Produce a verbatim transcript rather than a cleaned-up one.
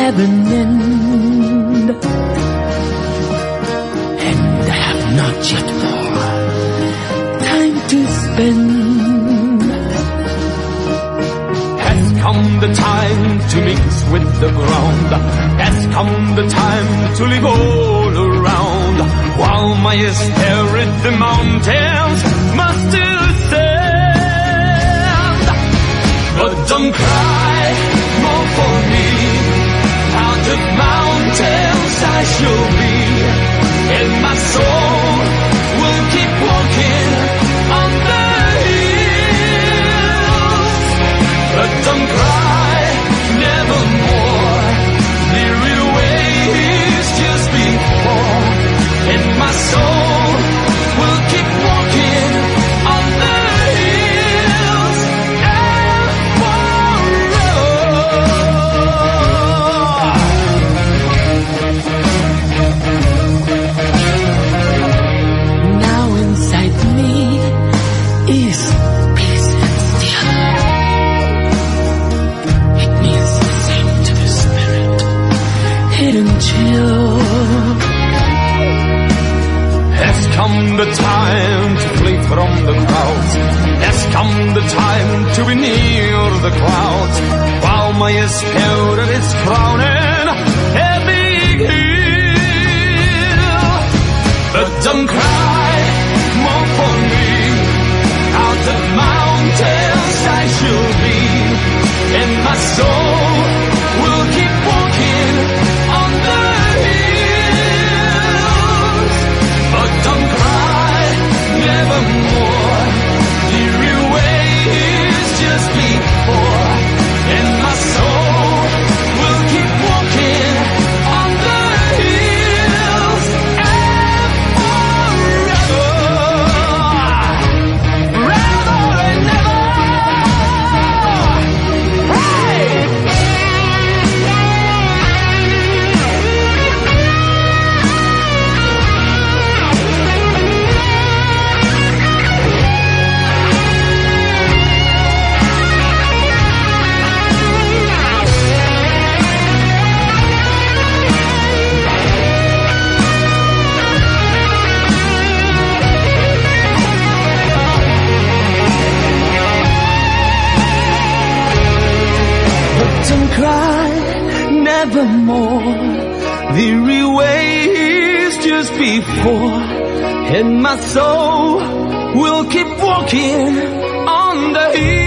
have an end, and I have not yet more time to spend. Has come the time to mix with the ground, has come the time to live all around, while my spirit the mountains must still stand. But don't cry more for me, out of mountains I shall be, and my soul will keep walking on the hills. But don't cry, nevermore, the real way is just before, and my soul will keep walking on the hills and forever. Now inside me is peace and still. It means the same to the spirit, hidden chill. Has come the time to flee from the crowds, has come the time to be near the clouds, while my spirit is crowning a big hill. But don't cry more for me, out of mountains I shall be, and my soul will keep walking on the hills. But don't cry, nevermore, the real way is just before, and my soul will keep walking on the hills and forever, forever and ever. Hey! But don't cry, nevermore, the real way is just before, and my soul will keep walking on the hill.